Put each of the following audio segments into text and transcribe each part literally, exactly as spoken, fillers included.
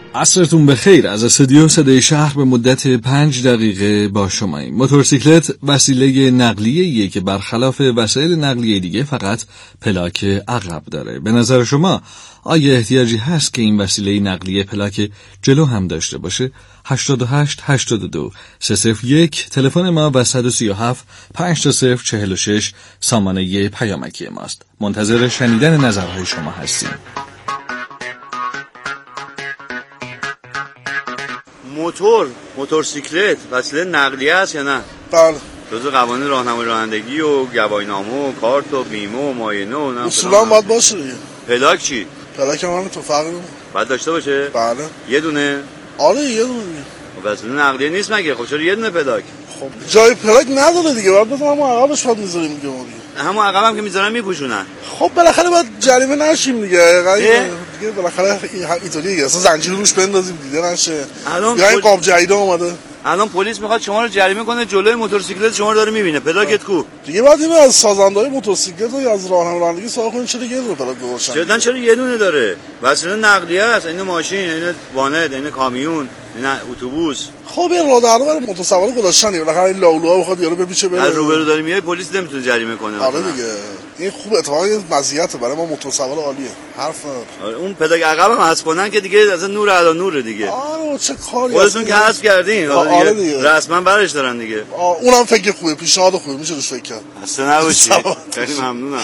عصرتون بخیر. از استودیو صدای شهر به مدت پنج دقیقه با شماییم. موتورسیکلت وسیله نقلیه‌ایه که برخلاف وسایل نقلیه دیگه فقط پلاک عقب داره. به نظر شما آیا احتیاجی هست که این وسیله نقلیه پلاک جلو هم داشته باشه؟ هشتاد و هشت هشتاد و دو سه صفر یک تلفن ما و صد و سی و هفت پنج تا صفر چهل و شش سامانه پیامکی ماست. منتظر شنیدن نظرهای شما هستیم. موتور، موتورسیکلت وسیله نقلیه است یا نه؟ بله. جزو قوانین راهنمای رانندگی و گواهینامه و کارت و بیمه و معاینه و نه اصولا باید باشه دیگه. پلاک چی؟ پلاک من تو فرق نمیکنه. باید داشته باشه؟ بله. یه دونه؟ آره یه دونه. وسیله نقلیه نیست مگه؟ خب چرا یه دونه پلاک؟ خب جای پلاک نداره دیگه. بعد بذارم همون عقبش باید میذاریم دیگه. همون عقب هم که میذارن میپوشونن. خب بالاخره باید جریمه نشیم دیگه. دیگه بالاخره اینطوریه دیگه. اصلا زنجیر روش بندازیم دیده نشه. یا این قاب جدید اومده. الان پلیس میخواد شما رو جریمه کنه، جلوی موتورسیکلت شما رو داره میبینه، پلاکت کو؟ دیگه بعد اینو از سازنده‌های موتورسیکلت یا از راهنمای رانندگی سوال کنین چرا یه دونه پلاک گذاشتن؟ جدا چرا یه دونه داره؟ وسیله نقلیه است، این ماشین، این وانت، این کامیون، این اتوبوس. خب این راه در برای موتورسوار گذاشتن دیگه. بالاخره این لاولوها بخواد یارو بپیچه بره. از روبرو داره میاد پلیس نمیتونه جریمه کنه. آره دیگه. این خوب اتفاقا مزیت برای ما موتورسوار عالیه. حرف آره اون پلاک عقب هم حذف کنن که دیگه اصلا نور علا نوره دیگه. آره چه کاری خودتون که حذف کردین. آره دیگه. رسما برش دارن دیگه. اونم فکر خوبه، پیشنهاد خوبه، میشه روش فکر کرد. اصلا نباشی. خیلی ممنونم.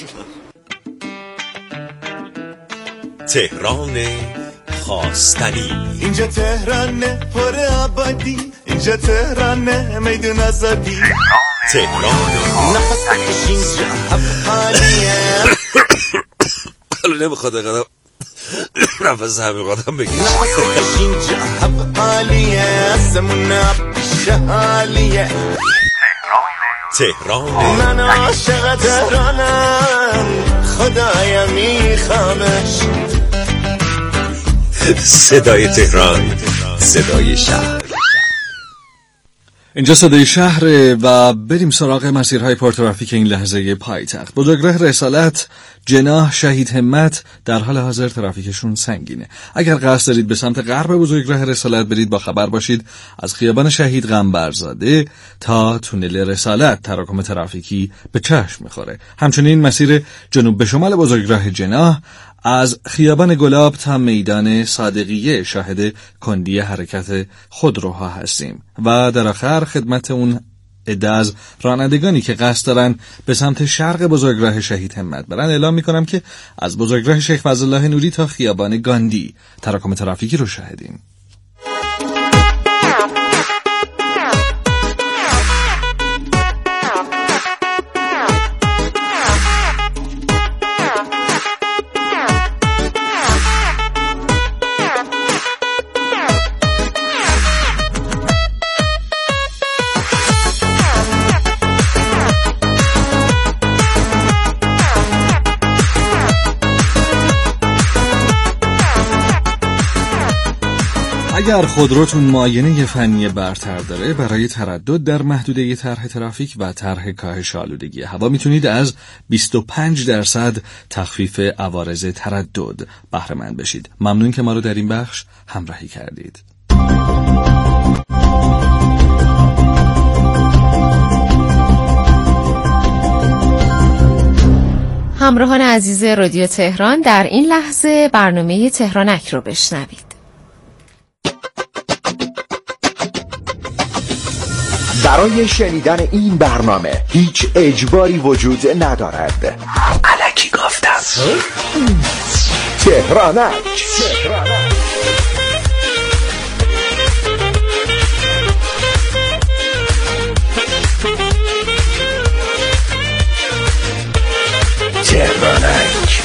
تهران خواستنی. اینجا تهرانه پر آبادی، اینجا تهرانه میدون آزادی، تهران نفس بکش اینجا حالیه. حالا نمیخواد اقدام نفس همین قدم بگیش. نفس بکش اینجا حالیه، سمون پیش حالیه. تهران من عاشق تهرانم، خدایا میخوامش. صدای تهران، صدای شهر. اینجا صدای شهر و بریم سراغ مسیرهای پرترافیک این لحظه پایتخت. بزرگراه رسالت، جناح، شهید همت در حال حاضر ترافیکشون سنگینه. اگر قصد دارید به سمت غرب بزرگراه رسالت برید با خبر باشید از خیابان شهید قنبرزاده تا تونل رسالت تراکم ترافیکی به چشم میخوره. همچنین مسیر جنوب به شمال بزرگراه جناح از خیابان گلاب تا میدان صادقیه شاهد کندی حرکت خودروها هستیم و در آخر خدمت اون عده از رانندگانی که قصد دارن به سمت شرق بزرگراه شهید همت برن اعلام میکنم که از بزرگراه شیخ فضلالله نوری تا خیابان گاندی تراکم ترافیکی رو شاهدیم. اگر خودروتون معاینه فنی برتر داره برای تردد در محدوده طرح ترافیک و طرح کاهش آلودگی هوا میتونید از بیست و پنج درصد تخفیف عوارض تردد بهره مند بشید. ممنون که ما رو در این بخش همراهی کردید. همراهان عزیز رادیو تهران، در این لحظه برنامه تهرانک رو بشنوید. برای شنیدن این برنامه هیچ اجباری وجود ندارد. الکی گفتم. تهرانک. تهرانک. تهرانک.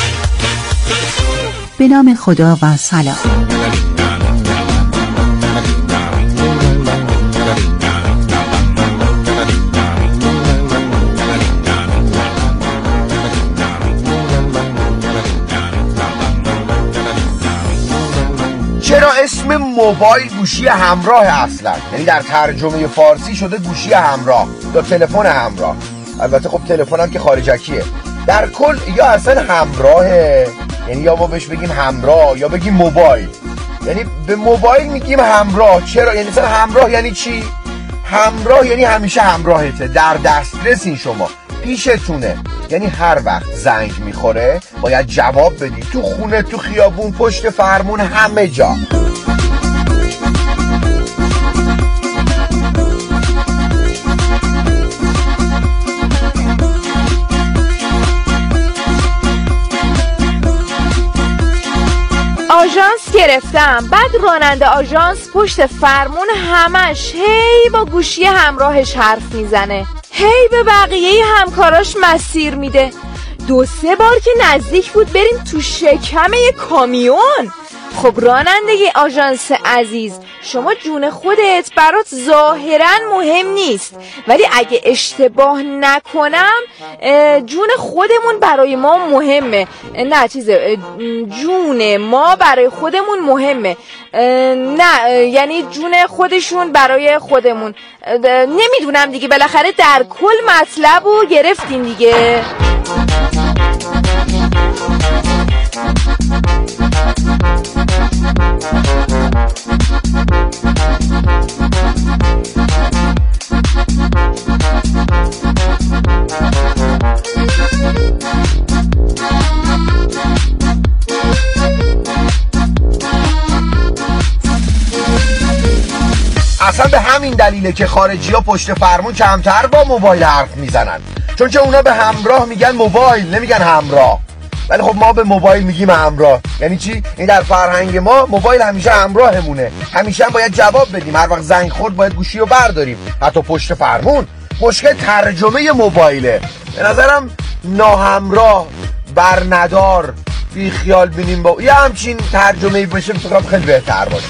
به نام خدا و سلام. چرا اسم موبایل گوشی همراه اصلا؟ یعنی در ترجمه فارسی شده گوشی همراه یا تلفن همراه. البته خب تلفن هم که خارجکیه. در کل یا اصلا همراهه، یعنی یا ما بهش بگیم همراه یا بگیم موبایل. یعنی به موبایل میگیم همراه. چرا؟ یعنی مثلا همراه یعنی چی؟ همراه یعنی همیشه همراهته، در دسترسین، شما پیشتونه. یعنی هر وقت زنگ میخوره باید جواب بدی، تو خونه، تو خیابون، پشت فرمون، همه جا. آژانس گرفتم، بعد راننده آژانس پشت فرمون همش هی با گوشی همراهش حرف میزنه، هی به بقیه همکاراش مسیر میده. دو سه بار که نزدیک بود بریم تو شکم یه کامیون. خب راننده آژانس عزیز، شما جون خودت برات ظاهرا مهم نیست، ولی اگه اشتباه نکنم جون خودمون برای ما مهمه. نه چیزه، جون ما برای خودمون مهمه. نه یعنی جون خودشون برای خودمون. نمیدونم دیگه، بالاخره در کل مطلب رو گرفتین دیگه. اصلا به همین دلیله که خارجی ها پشت فرمون کمتر با موبایل حرف میزنن، چون که اونا به همراه میگن موبایل، نمیگن همراه. ولی خب ما به موبایل میگیم همراه. یعنی چی؟ این در فرهنگ ما موبایل همیشه همراهمونه، همیشه هم باید جواب بدیم، هر وقت زنگ خورد باید گوشی رو برداریم، حتی پشت فرمون. مشکل ترجمه موبایله. به نظرم ناهمراه، برندار، بی خیال بینیم با یه همچین ترجمه‌ای بشه فکرم خیلی بهتر باشه.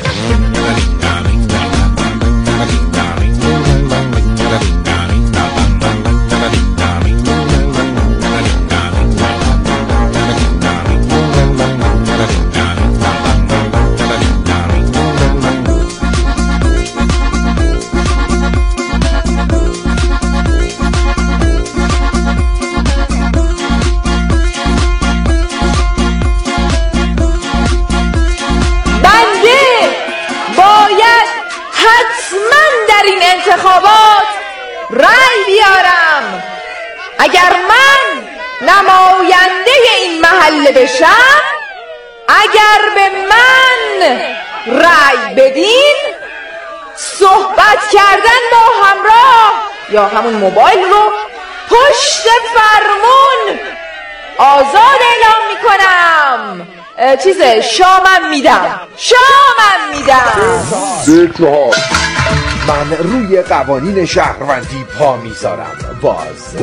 انتخابات رأی بیارم. اگر من نماینده این محله بشم، اگر به من رأی بدین، صحبت کردن با همراه یا همون موبایل رو پشت فرمون آزاد اعلام میکنم. چیزه شامم میدم شامم میدم من روی قوانین شهروندی پا میذارم. باز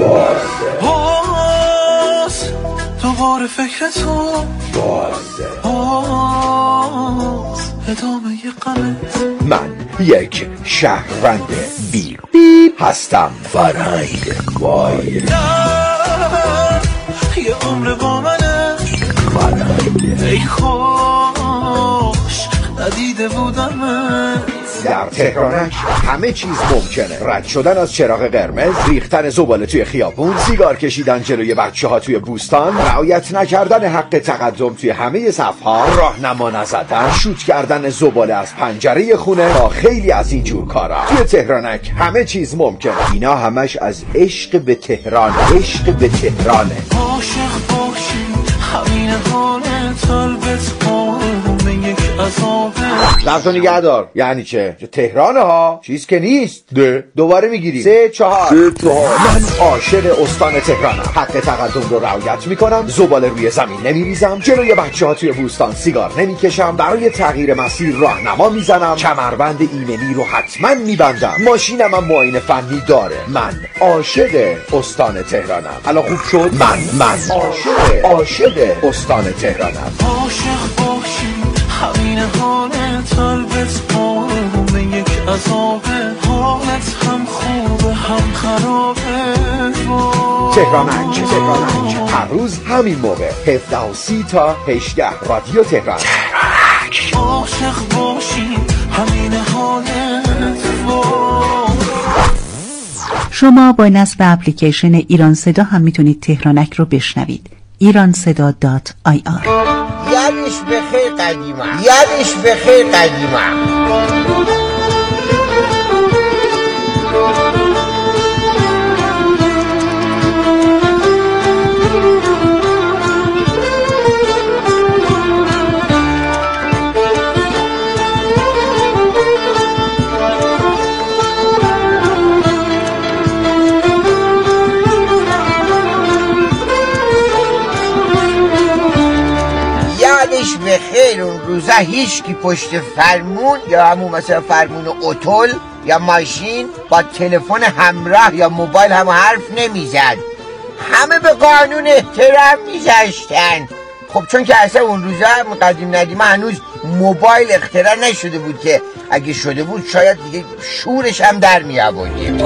باز دوباره فکر تو، باز باز ادامه غمت. من یک شهروند بی بیپ هستم. فرهنگ وای یه عمر با منه. فرهنگ ای خوش ندیده بودم. در تهرانک همه چیز ممکنه. رد شدن از چراغ قرمز، ریختن زباله توی خیابون، سیگار کشیدن جلوی بچه ها توی بوستان، رعایت نکردن حق تقدم توی همه صف‌ها، راهنما نزدن، شوت کردن زباله از پنجره خونه تا خیلی از این جور کارا. توی تهرانک همه چیز ممکنه. اینا همش از عشق به تهران. عشق به تهرانه. عاشق باشی همین حاله، طلبت قوم یک عذابه. لفتو نگه دار. یعنی چه؟ تهرانه ها، چیز که نیست. ده دوباره میگیریم. سه چهار سه چهار من عاشق استان تهرانم. حق تقدم رو رعایت میکنم، زباله روی زمین نمیریزم، جلوی بچه ها توی بوستان سیگار نمیکشم، برای تغییر مسیر راهنما میزنم، کمربند ایمنی رو حتما میبندم، ماشینم هم معاینه فنی داره. من عاشق استان تهرانم. الان خوب شد؟ من من عاشق عاشق استان تهرانم. عاشق باشی همین حاله، طلبت قوم یک عذابه. حالت هم خوبه هم خرابه. تهرانک تهرانک هر روز همین موقع هفده و سی تا هجده رادیو تهران. تهرانک عاشق باشی همین حالت. شما با نصب اپلیکیشن ایران صدا هم میتونید تهرانک رو بشنوید. ایرانصدا دات آی آر. یادش بخیر قدیما، یادش بخیر قدیما. به خیر اون روزا هیچ کی پشت فرمون یا همون مثلا فرمون اتول یا ماشین با تلفن همراه یا موبایل هم حرف نمیزد، همه به قانون احترام میذاشتن. خب چون که اصلا اون روزا قدیم ندیم هنوز موبایل اختراع نشده بود که اگه شده بود شاید دیگه شورش هم در می آوردیم.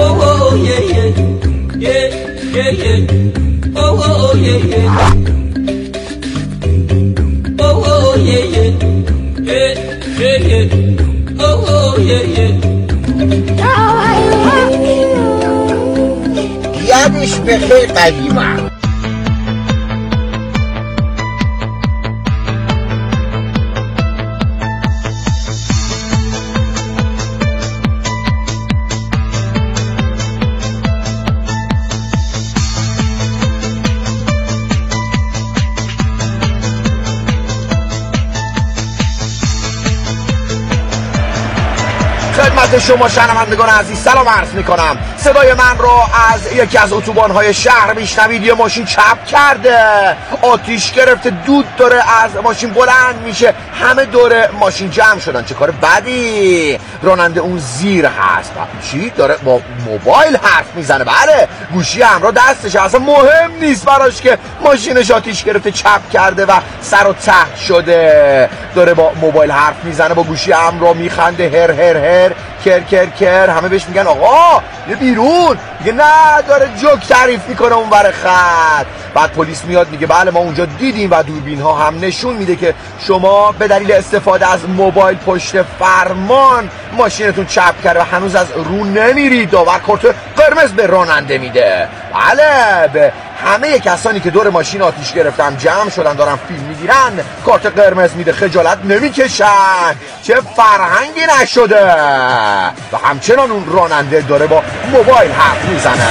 یادش بخیر قدیما. خدمت شما شنوندگان عزیز سلام عرض میکنم. صدای من رو از یکی از اتوبان‌های شهر میشنوید. یه ماشین چپ کرده، آتیش گرفته، دود داره از ماشین بلند میشه، همه دور ماشین جمع شدن. چه کار بدی. راننده اون زیر هست، چی داره با موبایل حرف میزنه. بله گوشی همراه دستشه، اصلا مهم نیست براش که ماشینش آتیش گرفته، چپ کرده و سر و ته شده، داره با موبایل حرف میزنه، با گوشی همراه میخنده، هر هر هر کر کر کر. همه بهش میگن آقا یه بیرون، میگه نه داره جوک تعریف میکنه اون ور خط. بعد پلیس میاد میگه بله ما اونجا دیدیم و دوربین ها هم نشون میده که شما به دلیل استفاده از موبایل پشت فرمان ماشینتون چپ کرده و هنوز از رو نمیرید و کارت قرمز به راننده میده. بله به همه کسانی که دور ماشین آتیش گرفتن جمع شدن دارن فیلم میگیرن کارت قرمز میده، خجالت نمیکشن. چه فرهنگی نشده. و همچنان اون راننده داره با موبایل حرف میزنه.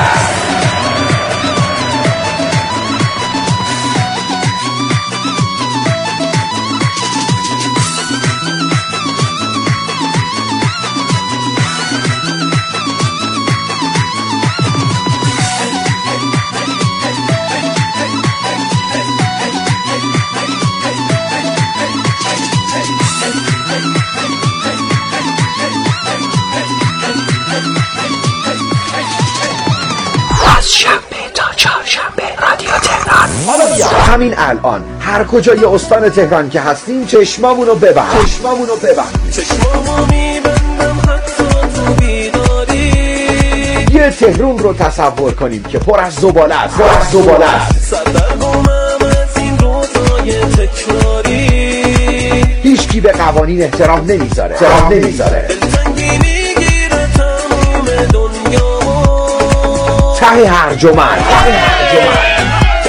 همین الان هر کجای استان تهران که هستیم چشمامونو ببند، چشمامونو ببند، چشمامو میبندم حتی تو بیداری. یه تهران رو تصور کنیم که پر از زباله است، پر از زباله است. سردرگمم از این روزای تکراری. هیچ کی به قوانین احترام نمیذاره، احترام نمیذاره. دلتنگی میگیره تمام دنیا. ته هرجمند، ته هرجمند.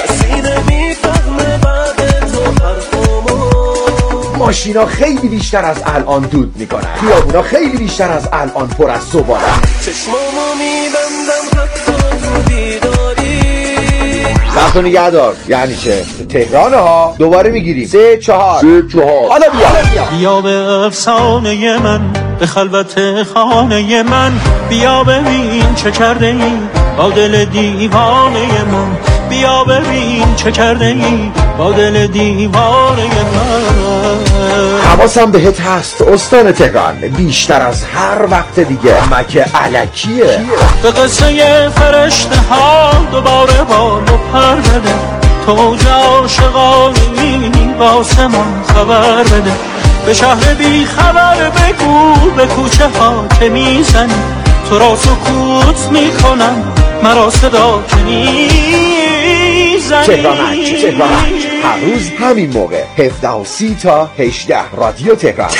ماشینا خیلی بیشتر از الان دود میکنن، خیابونا خیلی بیشتر از الان پر از زباله. چشمامو میبندم حتی تو بیداری. وقتو نگه دار. یعنی چه؟ تهران ها دوباره میگیریم. سه چهار سه چهار حالا بیا بیا به افسانه من، به خلوت خانه من، بیا ببین چه کرده ای با دل دیوانه من، بیا ببین چه کرده ای با دل دیوانه من. حواسم بهت هست استان تهران بیشتر از هر وقت دیگه مکه الکیه. به قصه فرشته ها دوباره بالو پر بده، تو جا عاشقانی واسه من خبر بده. به شهر بی خبر بگو به کوچه ها که میزنی، تو را سکوت میکنم مرا صدا که میزنی. تهرانک تهرانک هر روز همین موقع هفده و سی تا هجده رادیو تهران.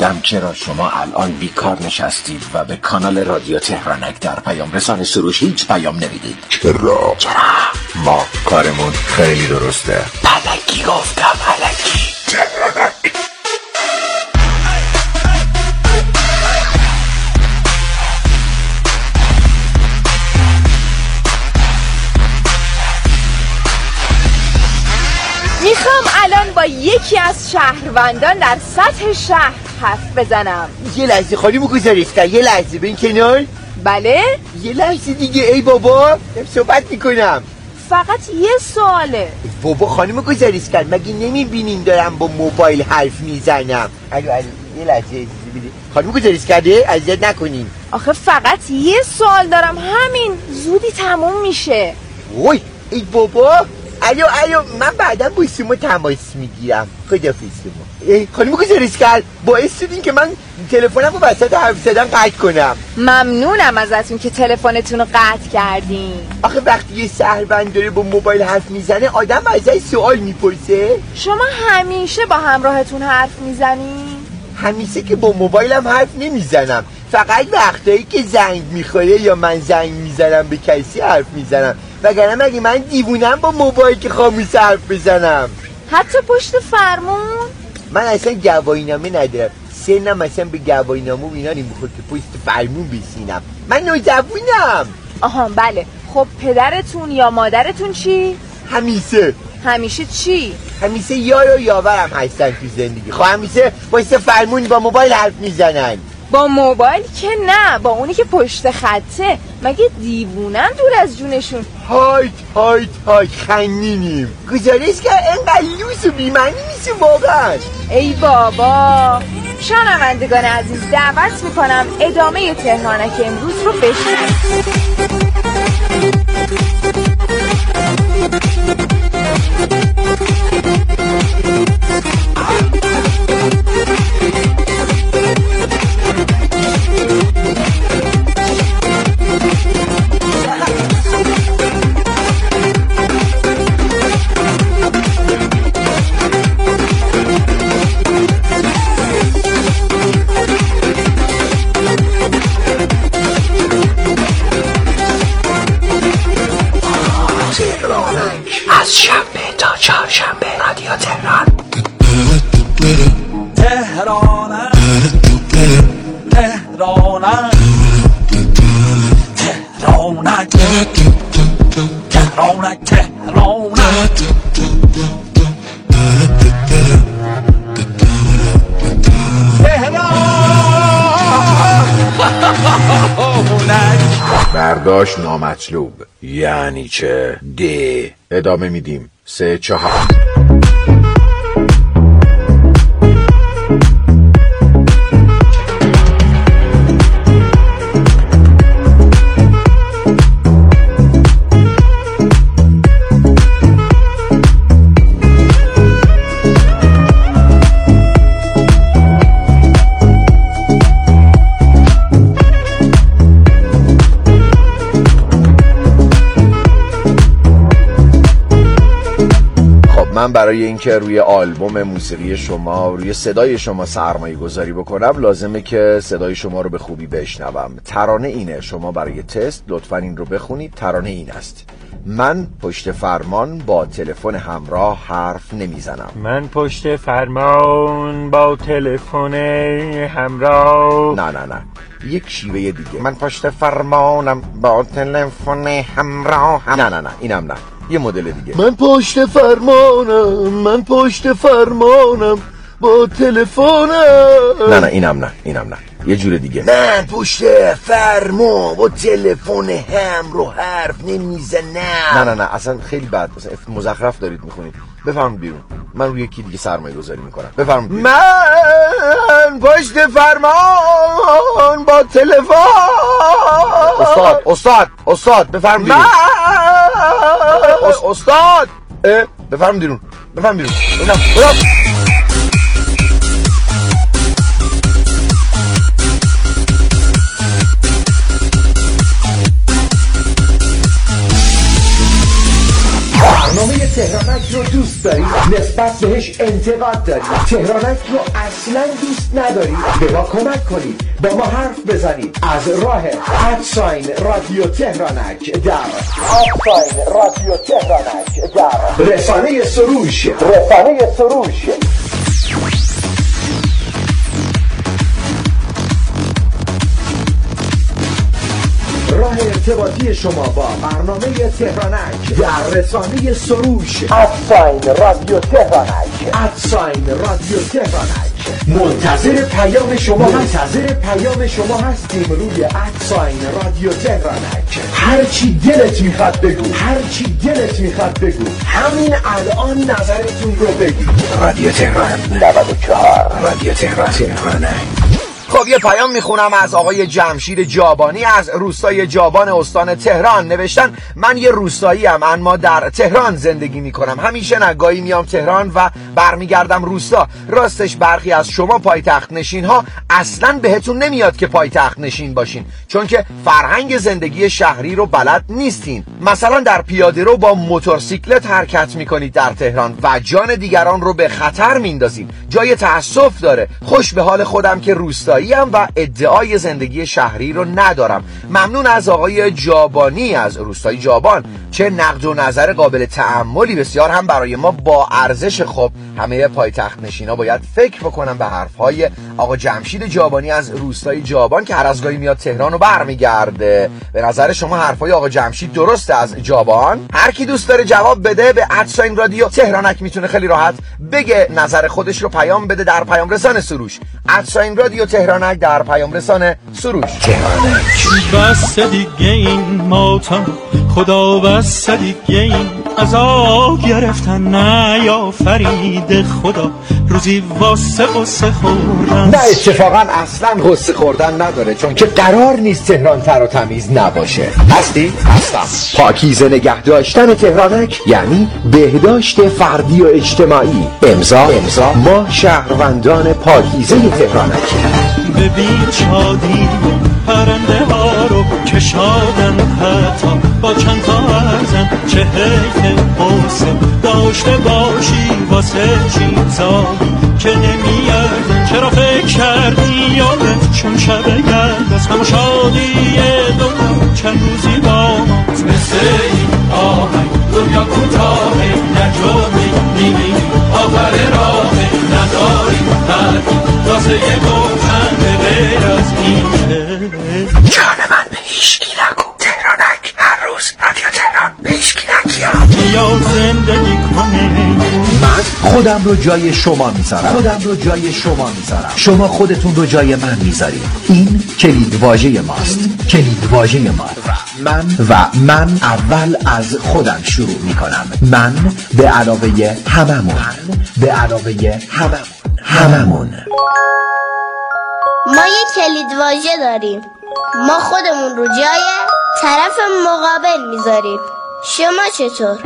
نمیدونم چرا شما الان بیکار نشستید و به کانال رادیو تهرانک در پیام رسان سروش هیچ پیام نمیدید. چرا؟ چرا؟ ما کارمون خیلی درسته. پلکی گفتم پلکی. تهرانک. میخوام الان با یکی از شهروندان در سطح شهر حرف بزنم. یه لحظه خانم گذاریفتن، یه لحظه بین کنار. بله؟ یه لحظه دیگه. ای بابا صحبت میکنم. فقط یه سواله. بابا خانم گذاریفتن مگه نمیبینین دارم با موبایل حرف میزنم؟ الو الو یه لحظه خانم گذاریفتن اذیت نکنین. آخه فقط یه سوال دارم، همین زودی تموم میشه. وای ای بابا ایو ایو من بعدا با شما تماس میگیرم. خدافظ شما. خانم گذاریفتن باعث شدین که من تلفنم رو وسط حرف زدن قطع کنم. ممنونم ازتون که تلفنتون رو قطع کردین. آخه وقتی یه شهروند داره با موبایل حرف میزنه آدم ازش سوال میپرسه. شما همیشه با همراهتون حرف میزنین؟ همیشه که با موبایلم حرف نمیزنم، فقط وقتایی که زنگ میخوره یا من زنگ میزنم به کسی حرف میزنم، وگرنه مگه من دیوونم با موبایل که خاموش حرف بزنم؟ حتی پشت فرمون؟ من اصلا گواهینامه ندارم، سنم اصلا به گواهینامه و اینا نمیخواد که پشت فرمون بشینم. من نوجوانم. آها بله. خب پدرتون یا مادرتون چی؟ همیشه. همیشه چی؟ همیشه یار و یاورم هستن تو زندگی. خب همیشه پشت فرمون با موبایل حرف میزنن. با موبایل که نه، با اونی که پشت خطه. مگه دیوونن دور از جونشون؟ هایت هایت هایت خنینیم. گزارش که اینقدر لوس و بیمعنی میشه واقعا. ای بابا. شنوندگان عزیز دعوت میکنم ادامه تهرانک امروز رو بشنوید. از شنبه تا چهارشنبه رادیو تهران. تهرانه تهرانه تهرانه تهرانه تهرانه برداشت نامطلوب. یعنی چه؟ ده ادامه میدیم. سه چهار. من برای اینکه روی آلبوم موسیقی شما روی صدای شما سرمایه گذاری بکنم لازمه که صدای شما رو به خوبی بشنوم. ترانه اینه، شما برای تست لطفاً این رو بخونید. ترانه این است: من پشت فرمان با تلفن همراه حرف نمیزنم. من پشت فرمان با تلفن همراه. نه نه نه یک شیوه دیگه. من پشت فرمانم با تلفن همراه. نه نه نه اینم نه، یه مدل دیگه. من پشت فرمانم، من پشت فرمانم با تلفنم. نه نه اینم نه، اینم نه، یه جور دیگه. من پشت فرمان با تلفن هم رو حرف نمیزنم. نه نه نه اصلا خیلی بد، اصلا مزخرف دارید میخونید. بفرمایید بیرون، من روی یکی دیگه سرمایه گذاری میکنم. بفرمایید بیرون. من پشت فرمان با تلفن. استاد استاد استاد بفرمایید بیرون. استاد بفرمایید بیرون، بفرمایید بیرون. برو برنامه تهرانک رو دوست داری؟ نسبت بهش انتقاد داری؟ تهرانک رو اصلا دوست نداری؟ به ما کمک کنید، با ما حرف بزنید از راه ادساین رادیو تهرانک در ادساین رادیو تهرانک در رسانه سروش رسانه سروش راه ارتباطی شما با برنامه تهرانک در رسانه سروش ادساین رادیو تهرانک ادساین رادیو تهرانک منتظر پیام شما منتظر پیام شما هستیم روی ادساین رادیو تهرانک. هرچی دلت میخواد بگو، هرچی دلت میخواد بگو، همین الان نظرتون رو بگید. رادیو تهران نود و چهار رادیو تهران تهرانک. خب یه پیام میخونم از آقای جمشید جابانی از روستای جابان استان تهران. نوشتن من یه روستایی ام اما در تهران زندگی میکنم. همیشه نگاهی میام تهران و برمیگردم روستا. راستش برخی از شما پایتخت نشین ها اصلا بهتون نمیاد که پایتخت نشین باشین، چون که فرهنگ زندگی شهری رو بلد نیستین. مثلا در پیاده رو با موتورسیکلت حرکت میکنید در تهران و جان دیگران رو به خطر میندازید. جای تأسف داره. خوش به حال خودم که روستایی و ادعای زندگی شهری رو ندارم. ممنون از آقای جابانی از روستای جابان. چه نقد و نظر قابل تأملی، بسیار هم برای ما با ارزش. خب همه پایتخت نشینا باید فکر بکنن به حرفهای آقا جمشید جابانی از روستای جابان که هر از گاهی میاد تهران و برمیگرده. به نظر شما حرفهای آقا جمشید درسته از جابان؟ هر کی دوست داره جواب بده به ادساین رادیو تهرانک میتونه خیلی راحت بگه نظر خودش رو پیام بده در پیام رسان سروش ادساین رادیو تهرانک در پیام رسان سروش تهرانک. بس دیگه این ماتم خدا، بس دیگه این عذاب گرفتن نیافرید خدا، روزی واسه قصه خوردن. نه اتفاقا اصلا قصه خوردن نداره، چون که قرار نیست تهران تر و تمیز نباشه. هستی؟ هستم. پاکیزه نگه داشتن تهرانک یعنی بهداشت فردی و اجتماعی. امضا امضا ما شهروندان پاکیزه تهرانک. ببین شادی پرنده ها رو کشادن، حتی با چند تا ارزن. چه حیف حسن داشته باشی واسه چیزایی که نمیاردن. چرا فکر کردی یاره چون شب گرد از همه شادی دنیا چند روزی با ما مثل این آهنگ دنیا کوتاهه نجامی میبینی آخر راه نداری حرفی واسه یه گفتن به غیر از این جان من به هیچکی نگو. تهرانک هر روز رادیو تهران به هیچکی نگیم. یا زندگی کنه. من خودم رو جای شما میذارم. خودم رو جای شما میذارم. شما خودتون رو جای من میذارید. این کلید واژه ماست. کلید واژه ما. من و من اول از خودم شروع میکنم. من به علاوه هممون. به علاوه هممون. هممون. ما یک کلید واژه داریم. ما خودمون رو جای طرف مقابل میذاریم. شما چطور؟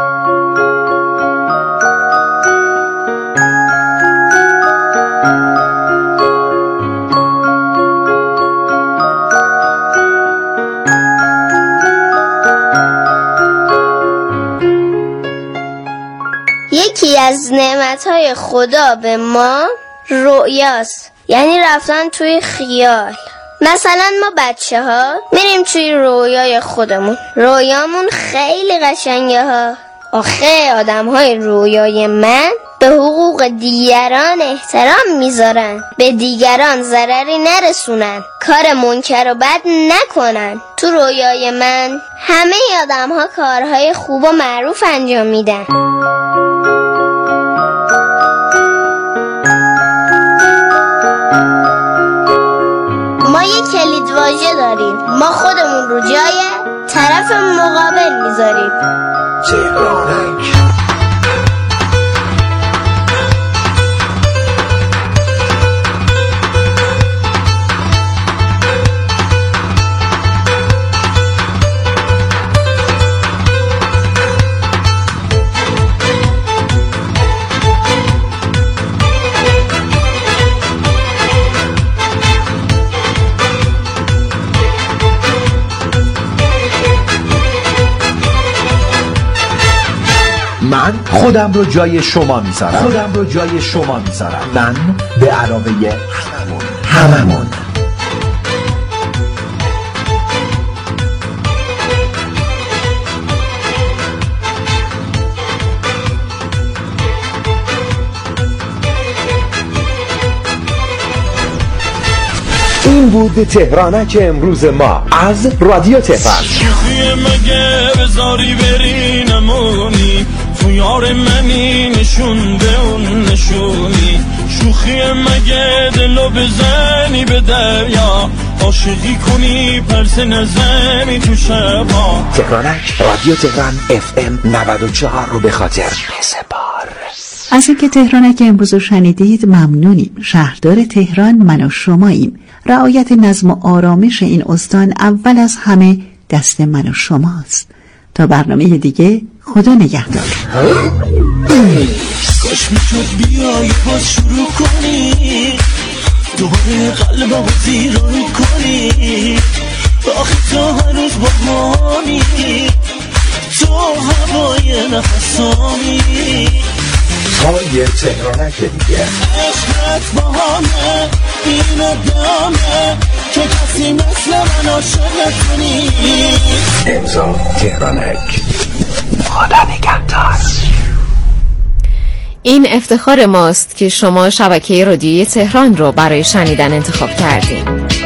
یکی از نعمتهای خدا به ما رؤیاست، یعنی رفتن توی خیال. مثلا ما بچه ها میریم توی رویای خودمون. رویامون خیلی قشنگه ها. آخه آدم های رویای من به حقوق دیگران احترام میذارن، به دیگران ضرری نرسونن، کار منکر و بد نکنن. تو رویای من همه آدم ها کارهای خوب و معروف انجام میدن. ما یک کلید واژه داریم. ما خودمون رو جای طرف مقابل میذاریم. تهرانک. من خودم رو جای شما میذارم خودم رو جای شما میذارم من به علاوه هممون هممون این بود تهرانک امروز ما از رادیو تهران. شوخی مگه بذاری بری نمونی تو یار منی نشونده اون نشونی شوخی مگه دلو بزنی به دریا عاشقی کنی پرس نزنی تو شبا. تهرانک رادیو تهران اف ام نود و چهار رو به خاطر بسپار. از اینکه تهرانک امروز رو شنیدید ممنونیم. شهردار تهران من و شماییم. رعایت نظم و آرامش این استان اول از همه دست من و شماست. تا برنامه دیگه خدا نگهدار. کاش میشد بیایی باز شروع کنی دوباره قلبم زیرایی کنی آخه تو هنوز با مانی تو هوای نفسانی های تهرانک دیگه عشقت با همه این دامه که کسی مثل من عاشقت کنی. امضا تهرانک. خدا نگهدار. این افتخار ماست که شما شبکه رادیویی تهران رو برای شنیدن انتخاب کردیم.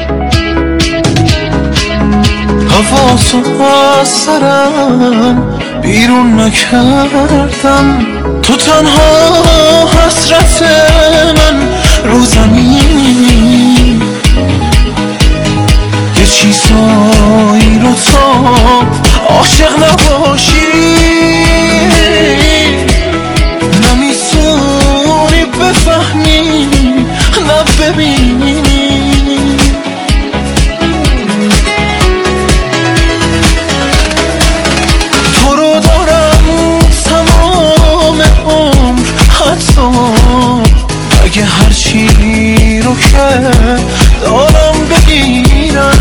حواسو از سرم بیرون نکردم تو تنها حسرت من رو زمین یه چیزایی رو تا عاشق نباشی نمیتونی بفهمی نه ببینی تو رو دارم تمام عمر حتی اگه هرچی رو که دارم بگیرم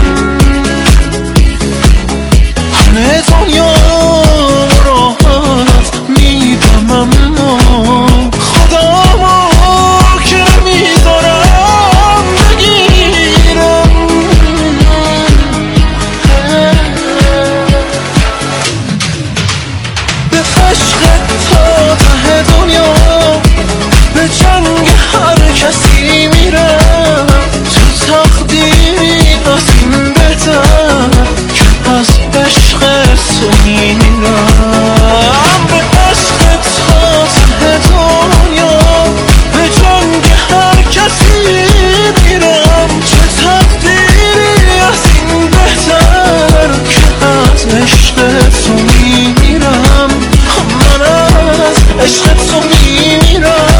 همه دنیا راحت میدم اما خدا که نمیذارم بگیرم به عشق تا ته دنیا به جنگ هر کسی میرم تو تقدیر از این بهتر که از عشق تو میرم به عشق تا ته دنیا به جنگ هر کسی میرم چه تقدیری از این بهتر که از عشق تو میرم من از عشق تو میرم.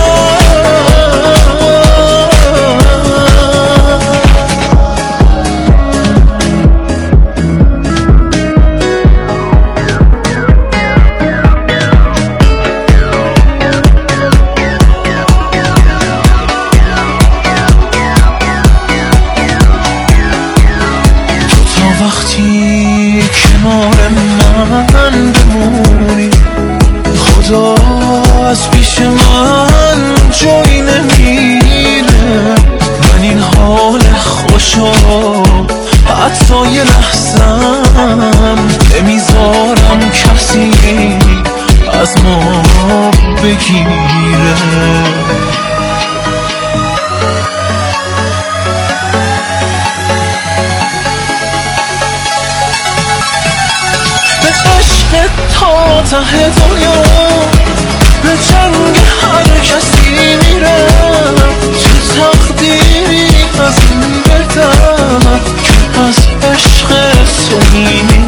کنار من بمونی خدا از پیش من جایی نمیره من این حال خوشو حتی یه لحظم نمیذارم کسی از ما بگیره تا ته دنیا به جنگ هر کسی میرم چه تقدیری از این بهتر که از عشق تو میرم